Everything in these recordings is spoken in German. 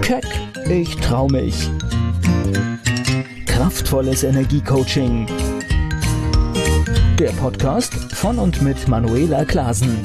Keck, ich trau mich. Kraftvolles Energiecoaching. Der Podcast von und mit Manuela Klasen.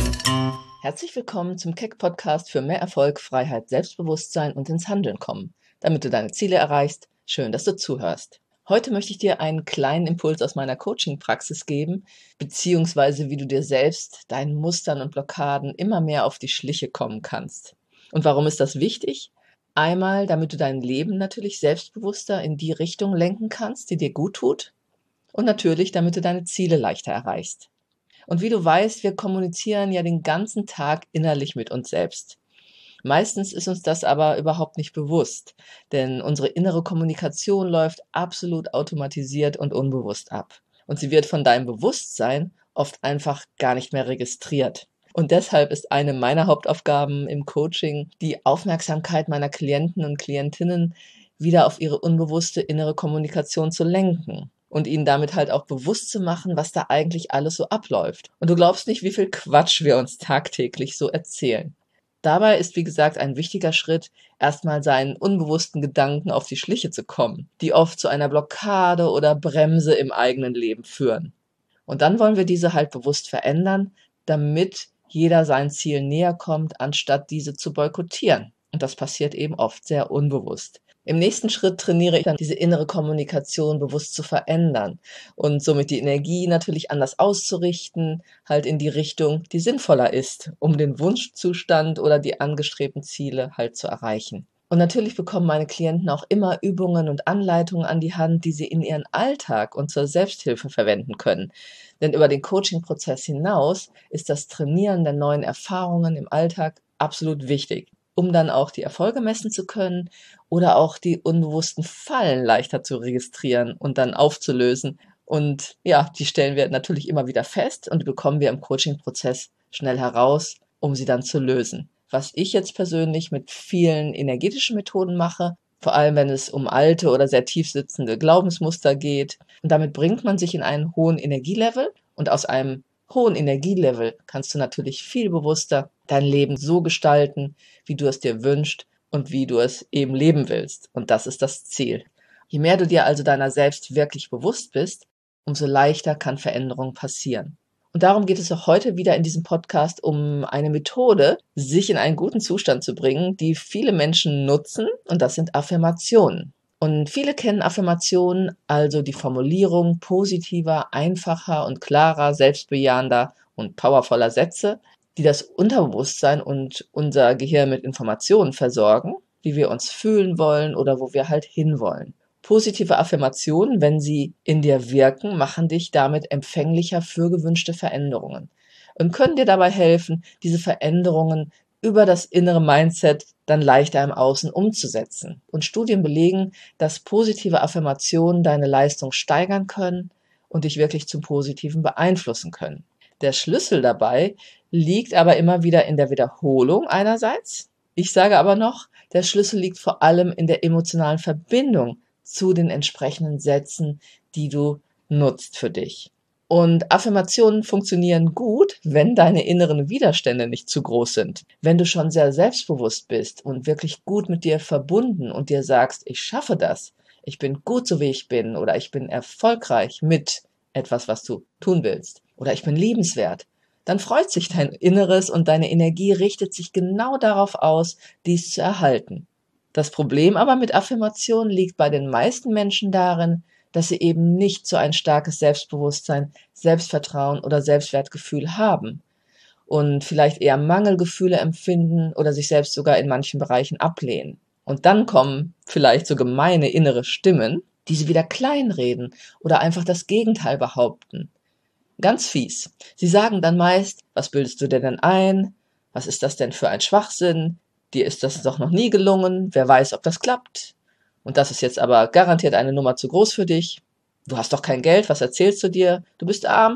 Herzlich willkommen zum Keck-Podcast für mehr Erfolg, Freiheit, Selbstbewusstsein und ins Handeln kommen. Damit du deine Ziele erreichst, schön, dass du zuhörst. Heute möchte ich dir einen kleinen Impuls aus meiner Coaching-Praxis geben, beziehungsweise wie du dir selbst, deinen Mustern und Blockaden immer mehr auf die Schliche kommen kannst. Und warum ist das wichtig? Einmal, damit du dein Leben natürlich selbstbewusster in die Richtung lenken kannst, die dir gut tut. Und natürlich, damit du deine Ziele leichter erreichst. Und wie du weißt, wir kommunizieren ja den ganzen Tag innerlich mit uns selbst. Meistens ist uns das aber überhaupt nicht bewusst, denn unsere innere Kommunikation läuft absolut automatisiert und unbewusst ab. Und sie wird von deinem Bewusstsein oft einfach gar nicht mehr registriert. Und deshalb ist eine meiner Hauptaufgaben im Coaching, die Aufmerksamkeit meiner Klienten und Klientinnen wieder auf ihre unbewusste innere Kommunikation zu lenken. Und ihnen damit halt auch bewusst zu machen, was da eigentlich alles so abläuft. Und du glaubst nicht, wie viel Quatsch wir uns tagtäglich so erzählen. Dabei ist, wie gesagt, ein wichtiger Schritt, erstmal seinen unbewussten Gedanken auf die Schliche zu kommen, die oft zu einer Blockade oder Bremse im eigenen Leben führen. Und dann wollen wir diese halt bewusst verändern, damit jeder sein Ziel näher kommt, anstatt diese zu boykottieren. Und das passiert eben oft sehr unbewusst. Im nächsten Schritt trainiere ich dann, diese innere Kommunikation bewusst zu verändern und somit die Energie natürlich anders auszurichten, halt in die Richtung, die sinnvoller ist, um den Wunschzustand oder die angestrebten Ziele halt zu erreichen. Und natürlich bekommen meine Klienten auch immer Übungen und Anleitungen an die Hand, die sie in ihren Alltag und zur Selbsthilfe verwenden können. Denn über den Coaching-Prozess hinaus ist das Trainieren der neuen Erfahrungen im Alltag absolut wichtig, um dann auch die Erfolge messen zu können oder auch die unbewussten Fallen leichter zu registrieren und dann aufzulösen. Und ja, die stellen wir natürlich immer wieder fest und die bekommen wir im Coaching-Prozess schnell heraus, um sie dann zu lösen. Was ich jetzt persönlich mit vielen energetischen Methoden mache, vor allem wenn es um alte oder sehr tief sitzende Glaubensmuster geht. Und damit bringt man sich in einen hohen Energielevel und aus einem hohen Energielevel kannst du natürlich viel bewusster dein Leben so gestalten, wie du es dir wünschst und wie du es eben leben willst. Und das ist das Ziel. Je mehr du dir also deiner selbst wirklich bewusst bist, umso leichter kann Veränderung passieren. Und darum geht es auch heute wieder in diesem Podcast um eine Methode, sich in einen guten Zustand zu bringen, die viele Menschen nutzen, und das sind Affirmationen. Und viele kennen Affirmationen, also die Formulierung positiver, einfacher und klarer, selbstbejahender und powervoller Sätze, die das Unterbewusstsein und unser Gehirn mit Informationen versorgen, wie wir uns fühlen wollen oder wo wir halt hinwollen. Positive Affirmationen, wenn sie in dir wirken, machen dich damit empfänglicher für gewünschte Veränderungen und können dir dabei helfen, diese Veränderungen über das innere Mindset dann leichter im Außen umzusetzen. Und Studien belegen, dass positive Affirmationen deine Leistung steigern können und dich wirklich zum Positiven beeinflussen können. Der Schlüssel dabei liegt aber immer wieder in der Wiederholung einerseits. Ich sage aber noch, der Schlüssel liegt vor allem in der emotionalen Verbindung zu den entsprechenden Sätzen, die du nutzt für dich. Und Affirmationen funktionieren gut, wenn deine inneren Widerstände nicht zu groß sind. Wenn du schon sehr selbstbewusst bist und wirklich gut mit dir verbunden und dir sagst, ich schaffe das, ich bin gut so wie ich bin oder ich bin erfolgreich mit etwas, was du tun willst oder ich bin liebenswert, dann freut sich dein Inneres und deine Energie richtet sich genau darauf aus, dies zu erhalten. Das Problem aber mit Affirmationen liegt bei den meisten Menschen darin, dass sie eben nicht so ein starkes Selbstbewusstsein, Selbstvertrauen oder Selbstwertgefühl haben und vielleicht eher Mangelgefühle empfinden oder sich selbst sogar in manchen Bereichen ablehnen. Und dann kommen vielleicht so gemeine innere Stimmen, die sie wieder kleinreden oder einfach das Gegenteil behaupten. Ganz fies. Sie sagen dann meist, was bildest du dir denn ein? Was ist das denn für ein Schwachsinn? Dir ist das doch noch nie gelungen. Wer weiß, ob das klappt? Und das ist jetzt aber garantiert eine Nummer zu groß für dich. Du hast doch kein Geld, was erzählst du dir? Du bist arm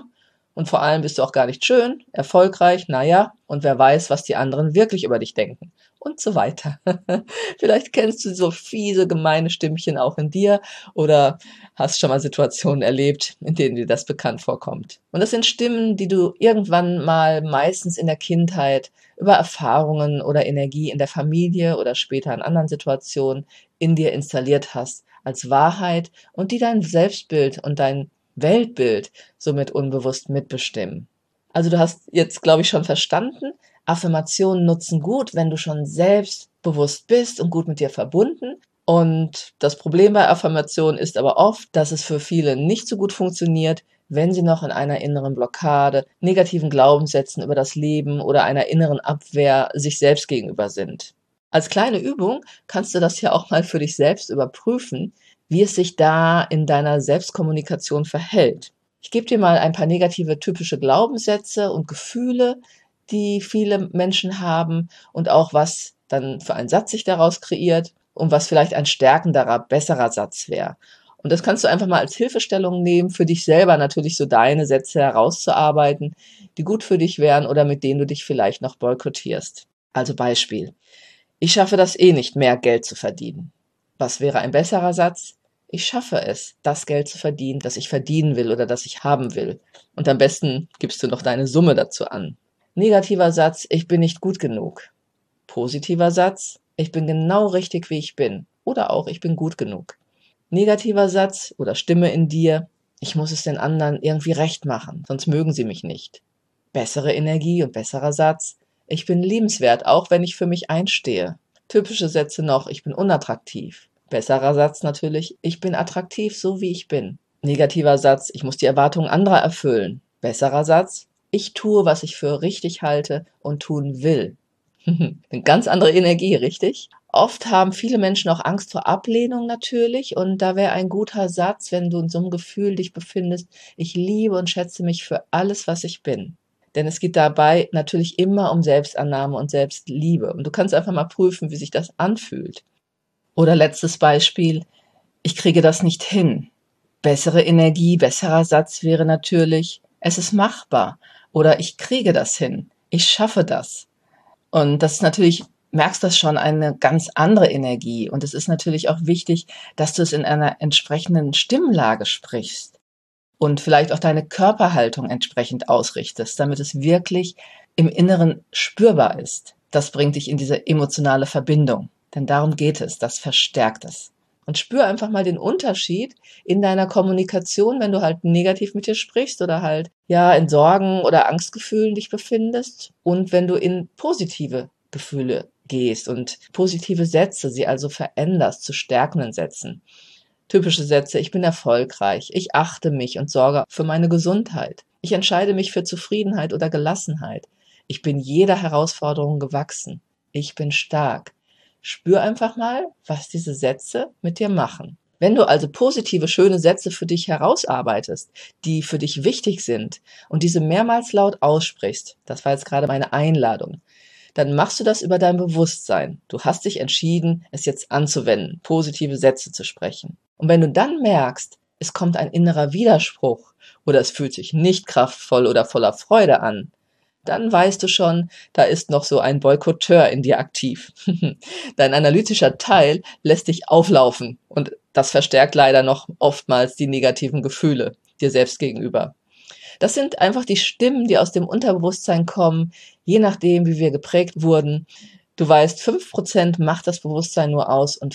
Und vor allem bist du auch gar nicht schön, erfolgreich, naja, und wer weiß, was die anderen wirklich über dich denken. Und so weiter. Vielleicht kennst du so fiese, gemeine Stimmchen auch in dir oder hast schon mal Situationen erlebt, in denen dir das bekannt vorkommt. Und das sind Stimmen, die du irgendwann mal meistens in der Kindheit über Erfahrungen oder Energie in der Familie oder später in anderen Situationen in dir installiert hast als Wahrheit und die dein Selbstbild und dein Weltbild somit unbewusst mitbestimmen. Also du hast jetzt, glaube ich, schon verstanden, Affirmationen nutzen gut, wenn du schon selbstbewusst bist und gut mit dir verbunden. Und das Problem bei Affirmationen ist aber oft, dass es für viele nicht so gut funktioniert, wenn sie noch in einer inneren Blockade, negativen Glaubenssätzen über das Leben oder einer inneren Abwehr sich selbst gegenüber sind. Als kleine Übung kannst du das ja auch mal für dich selbst überprüfen, wie es sich da in deiner Selbstkommunikation verhält. Ich gebe dir mal ein paar negative typische Glaubenssätze und Gefühle, die viele Menschen haben und auch was dann für ein Satz sich daraus kreiert und was vielleicht ein stärkenderer, besserer Satz wäre. Und das kannst du einfach mal als Hilfestellung nehmen, für dich selber natürlich so deine Sätze herauszuarbeiten, die gut für dich wären oder mit denen du dich vielleicht noch boykottierst. Also Beispiel. Ich schaffe das eh nicht, mehr Geld zu verdienen. Was wäre ein besserer Satz? Ich schaffe es, das Geld zu verdienen, das ich verdienen will oder das ich haben will. Und am besten gibst du noch deine Summe dazu an. Negativer Satz, ich bin nicht gut genug. Positiver Satz, ich bin genau richtig, wie ich bin. Oder auch, ich bin gut genug. Negativer Satz oder Stimme in dir, ich muss es den anderen irgendwie recht machen, sonst mögen sie mich nicht. Bessere Energie und besserer Satz, ich bin liebenswert, auch wenn ich für mich einstehe. Typische Sätze noch, ich bin unattraktiv. Besserer Satz natürlich, ich bin attraktiv, so wie ich bin. Negativer Satz, ich muss die Erwartungen anderer erfüllen. Besserer Satz, ich tue, was ich für richtig halte und tun will. Eine ganz andere Energie, richtig? Oft haben viele Menschen auch Angst vor Ablehnung natürlich und da wäre ein guter Satz, wenn du in so einem Gefühl dich befindest, ich liebe und schätze mich für alles, was ich bin. Denn es geht dabei natürlich immer um Selbstannahme und Selbstliebe. Und du kannst einfach mal prüfen, wie sich das anfühlt. Oder letztes Beispiel, ich kriege das nicht hin. Bessere Energie, besserer Satz wäre natürlich, es ist machbar. Oder ich kriege das hin. Ich schaffe das. Und das ist natürlich, merkst das schon, eine ganz andere Energie. Und es ist natürlich auch wichtig, dass du es in einer entsprechenden Stimmlage sprichst und vielleicht auch deine Körperhaltung entsprechend ausrichtest, damit es wirklich im Inneren spürbar ist. Das bringt dich in diese emotionale Verbindung. Denn darum geht es, das verstärkt es. Und spür einfach mal den Unterschied in deiner Kommunikation, wenn du halt negativ mit dir sprichst oder halt ja in Sorgen oder Angstgefühlen dich befindest und wenn du in positive Gefühle gehst und positive Sätze, sie also veränderst zu stärkenden Sätzen. Typische Sätze, ich bin erfolgreich, ich achte mich und sorge für meine Gesundheit. Ich entscheide mich für Zufriedenheit oder Gelassenheit. Ich bin jeder Herausforderung gewachsen. Ich bin stark. Spür einfach mal, was diese Sätze mit dir machen. Wenn du also positive, schöne Sätze für dich herausarbeitest, die für dich wichtig sind und diese mehrmals laut aussprichst, das war jetzt gerade meine Einladung, dann machst du das über dein Bewusstsein. Du hast dich entschieden, es jetzt anzuwenden, positive Sätze zu sprechen. Und wenn du dann merkst, es kommt ein innerer Widerspruch oder es fühlt sich nicht kraftvoll oder voller Freude an, dann weißt du schon, da ist noch so ein Boykotteur in dir aktiv. Dein analytischer Teil lässt dich auflaufen und das verstärkt leider noch oftmals die negativen Gefühle dir selbst gegenüber. Das sind einfach die Stimmen, die aus dem Unterbewusstsein kommen, je nachdem, wie wir geprägt wurden. Du weißt, 5% macht das Bewusstsein nur aus und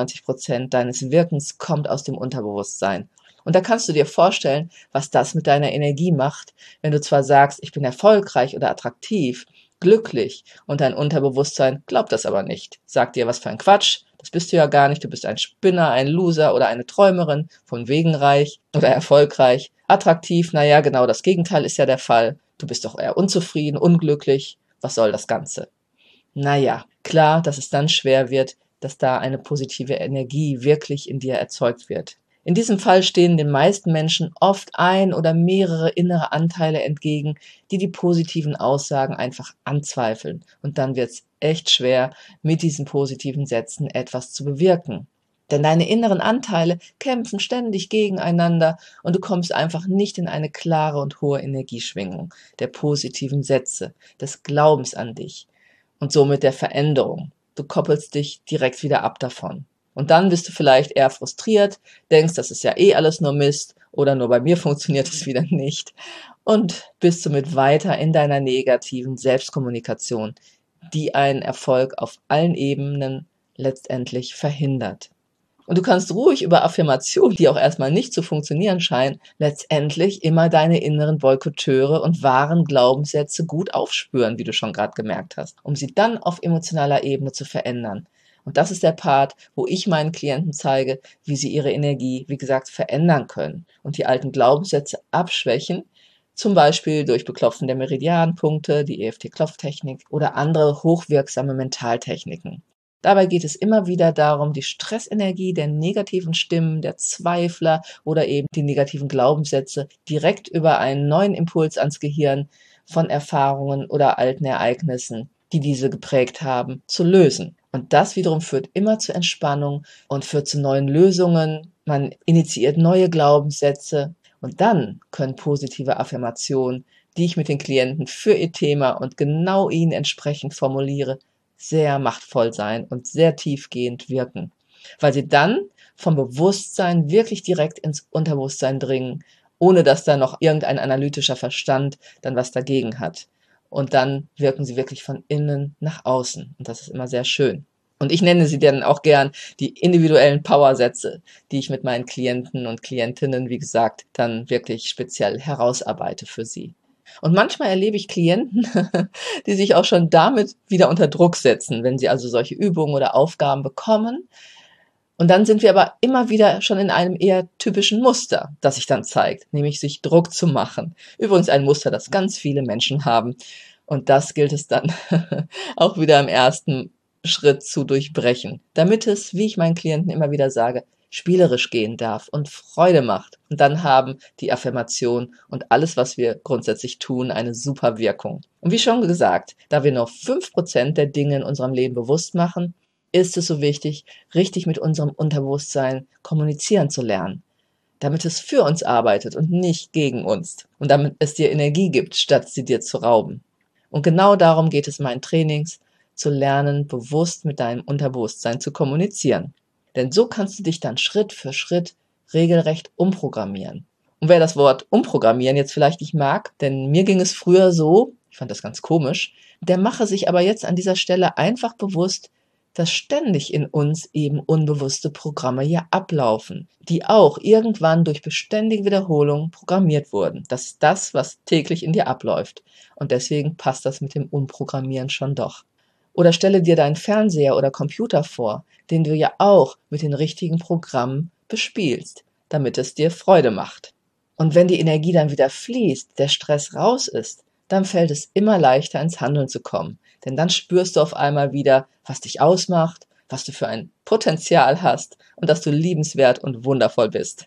95% deines Wirkens kommt aus dem Unterbewusstsein. Und da kannst du dir vorstellen, was das mit deiner Energie macht, wenn du zwar sagst, ich bin erfolgreich oder attraktiv, glücklich und dein Unterbewusstsein glaubt das aber nicht. Sagt dir, was für ein Quatsch, das bist du ja gar nicht, du bist ein Spinner, ein Loser oder eine Träumerin, von wegen reich oder erfolgreich. Attraktiv, naja, genau das Gegenteil ist ja der Fall. Du bist doch eher unzufrieden, unglücklich. Was soll das Ganze? Naja, klar, dass es dann schwer wird, dass da eine positive Energie wirklich in dir erzeugt wird. In diesem Fall stehen den meisten Menschen oft ein oder mehrere innere Anteile entgegen, die die positiven Aussagen einfach anzweifeln. Und dann wird es echt schwer, mit diesen positiven Sätzen etwas zu bewirken. Denn deine inneren Anteile kämpfen ständig gegeneinander und du kommst einfach nicht in eine klare und hohe Energieschwingung der positiven Sätze, des Glaubens an dich und somit der Veränderung. Du koppelst dich direkt wieder ab davon. Und dann bist du vielleicht eher frustriert, denkst, das ist ja eh alles nur Mist oder nur bei mir funktioniert es wieder nicht und bist somit weiter in deiner negativen Selbstkommunikation, die einen Erfolg auf allen Ebenen letztendlich verhindert. Und du kannst ruhig über Affirmationen, die auch erstmal nicht zu funktionieren scheinen, letztendlich immer deine inneren Boykotteure und wahren Glaubenssätze gut aufspüren, wie du schon gerade gemerkt hast, um sie dann auf emotionaler Ebene zu verändern. Und das ist der Part, wo ich meinen Klienten zeige, wie sie ihre Energie, wie gesagt, verändern können und die alten Glaubenssätze abschwächen, zum Beispiel durch Beklopfen der Meridianpunkte, die EFT-Klopftechnik oder andere hochwirksame Mentaltechniken. Dabei geht es immer wieder darum, die Stressenergie der negativen Stimmen, der Zweifler oder eben die negativen Glaubenssätze direkt über einen neuen Impuls ans Gehirn von Erfahrungen oder alten Ereignissen, die diese geprägt haben, zu lösen. Und das wiederum führt immer zur Entspannung und führt zu neuen Lösungen. Man initiiert neue Glaubenssätze und dann können positive Affirmationen, die ich mit den Klienten für ihr Thema und genau ihnen entsprechend formuliere, sehr machtvoll sein und sehr tiefgehend wirken, weil sie dann vom Bewusstsein wirklich direkt ins Unterbewusstsein dringen, ohne dass da noch irgendein analytischer Verstand dann was dagegen hat. Und dann wirken sie wirklich von innen nach außen. Und das ist immer sehr schön. Und ich nenne sie dann auch gern die individuellen Powersätze, die ich mit meinen Klienten und Klientinnen, wie gesagt, dann wirklich speziell herausarbeite für sie. Und manchmal erlebe ich Klienten, die sich auch schon damit wieder unter Druck setzen, wenn sie also solche Übungen oder Aufgaben bekommen. Und dann sind wir aber immer wieder schon in einem eher typischen Muster, das sich dann zeigt, nämlich sich Druck zu machen. Übrigens ein Muster, das ganz viele Menschen haben. Und das gilt es dann auch wieder im ersten Schritt zu durchbrechen, damit es, wie ich meinen Klienten immer wieder sage, spielerisch gehen darf und Freude macht. Und dann haben die Affirmation und alles, was wir grundsätzlich tun, eine super Wirkung. Und wie schon gesagt, da wir nur 5% der Dinge in unserem Leben bewusst machen, ist es so wichtig, richtig mit unserem Unterbewusstsein kommunizieren zu lernen, damit es für uns arbeitet und nicht gegen uns und damit es dir Energie gibt, statt sie dir zu rauben. Und genau darum geht es in meinen Trainings, zu lernen, bewusst mit deinem Unterbewusstsein zu kommunizieren. Denn so kannst du dich dann Schritt für Schritt regelrecht umprogrammieren. Und wer das Wort umprogrammieren jetzt vielleicht nicht mag, denn mir ging es früher so, ich fand das ganz komisch, der mache sich aber jetzt an dieser Stelle einfach bewusst, dass ständig in uns eben unbewusste Programme hier ablaufen, die auch irgendwann durch beständige Wiederholung programmiert wurden. Das ist das, was täglich in dir abläuft. Und deswegen passt das mit dem Umprogrammieren schon doch. Oder stelle dir deinen Fernseher oder Computer vor, den du ja auch mit den richtigen Programmen bespielst, damit es dir Freude macht. Und wenn die Energie dann wieder fließt, der Stress raus ist, dann fällt es immer leichter ins Handeln zu kommen. Denn dann spürst du auf einmal wieder, was dich ausmacht, was du für ein Potenzial hast und dass du liebenswert und wundervoll bist.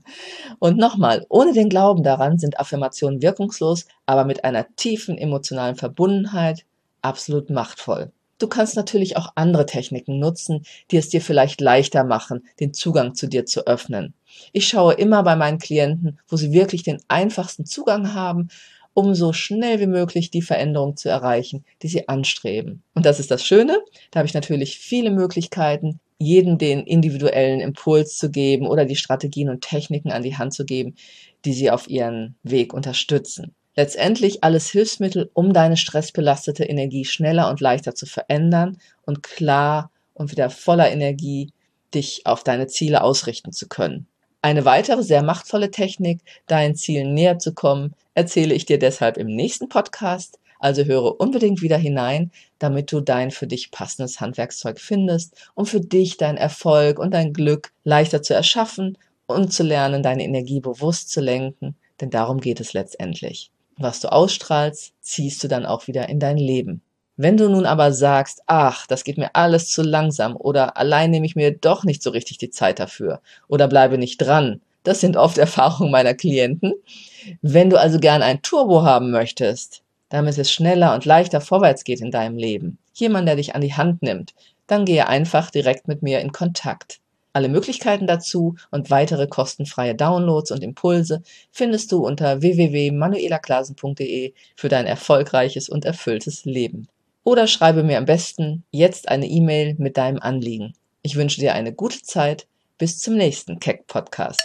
Und nochmal, ohne den Glauben daran sind Affirmationen wirkungslos, aber mit einer tiefen emotionalen Verbundenheit absolut machtvoll. Du kannst natürlich auch andere Techniken nutzen, die es dir vielleicht leichter machen, den Zugang zu dir zu öffnen. Ich schaue immer bei meinen Klienten, wo sie wirklich den einfachsten Zugang haben, um so schnell wie möglich die Veränderung zu erreichen, die sie anstreben. Und das ist das Schöne, da habe ich natürlich viele Möglichkeiten, jedem den individuellen Impuls zu geben oder die Strategien und Techniken an die Hand zu geben, die sie auf ihren Weg unterstützen. Letztendlich alles Hilfsmittel, um deine stressbelastete Energie schneller und leichter zu verändern und klar und wieder voller Energie dich auf deine Ziele ausrichten zu können. Eine weitere sehr machtvolle Technik, deinen Zielen näher zu kommen, erzähle ich dir deshalb im nächsten Podcast. Also höre unbedingt wieder hinein, damit du dein für dich passendes Handwerkszeug findest, um für dich deinen Erfolg und dein Glück leichter zu erschaffen und zu lernen, deine Energie bewusst zu lenken, denn darum geht es letztendlich. Was du ausstrahlst, ziehst du dann auch wieder in dein Leben. Wenn du nun aber sagst, ach, das geht mir alles zu langsam oder allein nehme ich mir doch nicht so richtig die Zeit dafür oder bleibe nicht dran, das sind oft Erfahrungen meiner Klienten. Wenn du also gern ein Turbo haben möchtest, damit es schneller und leichter vorwärts geht in deinem Leben, jemand, der dich an die Hand nimmt, dann gehe einfach direkt mit mir in Kontakt. Alle Möglichkeiten dazu und weitere kostenfreie Downloads und Impulse findest du unter www.manuelaklasen.de für dein erfolgreiches und erfülltes Leben. Oder schreibe mir am besten jetzt eine E-Mail mit deinem Anliegen. Ich wünsche dir eine gute Zeit. Bis zum nächsten Keck-Podcast.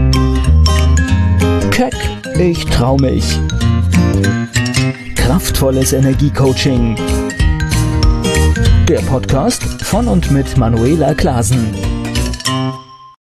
Keck, ich trau mich. Kraftvolles Energiecoaching. Der Podcast von und mit Manuela Klasen.